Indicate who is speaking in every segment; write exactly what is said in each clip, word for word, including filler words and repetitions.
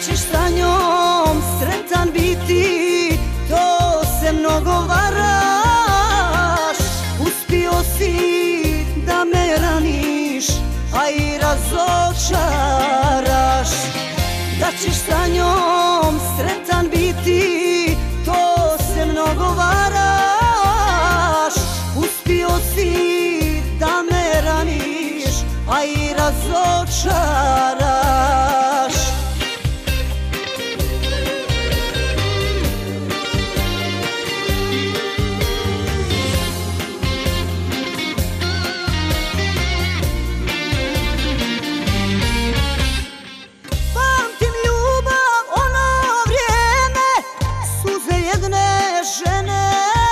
Speaker 1: ćeš sa njom sretan biti, to se mnogo varaš. Uspio si da me raniš, a i razočaraš. Da ćeš sa njom sretan biti, to se mnogo varaš. Uspio si da me raniš, a i razočaraš. Pamtim ljubav, ono vrijeme, suze jedne žene.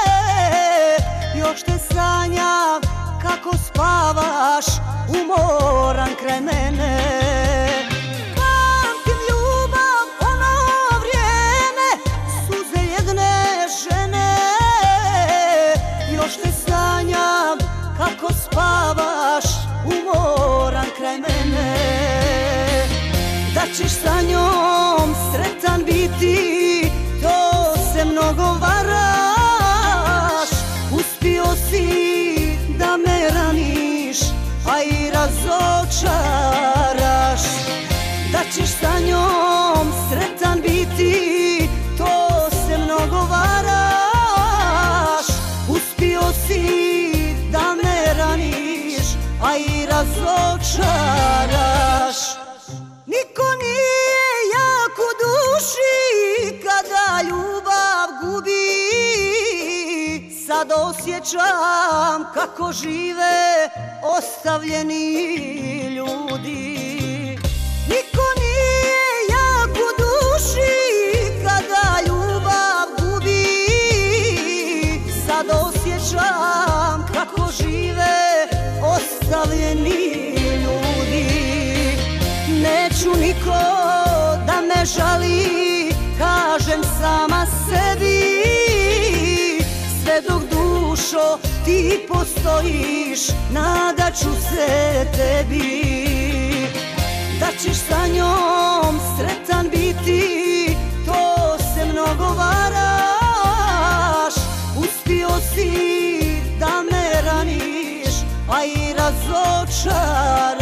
Speaker 1: Još te sanjam kako spavaš umoran kraj mene. Pamtim ljubav, ono vrijeme, suze jedne žene. Još te sanjam kako spavaš umoran kraj mene. Da ćeš sa njom sretan biti, to se mnogo varaš. Uspio si da me raniš, a i razočaraš. Da ćeš sa njom sretan biti, to se mnogo varaš. Uspio si da me raniš, a i razočaraš. Niko nije jak u duši kada ljubav gubi. Sad osjećam kako žive ostavljeni ljudi. Niko nije jak u duši kada ljubav gubi. Sad osjećam kako žive ostavljeni ljudi. Neću niko da me žali, kažem sama sebi. Sve dok dušo ti postojiš, nadat ću se tebi. Da ćeš sa njom sretan biti, to se mnogo varaš. Uspio si da me raniš, a i razočaraš.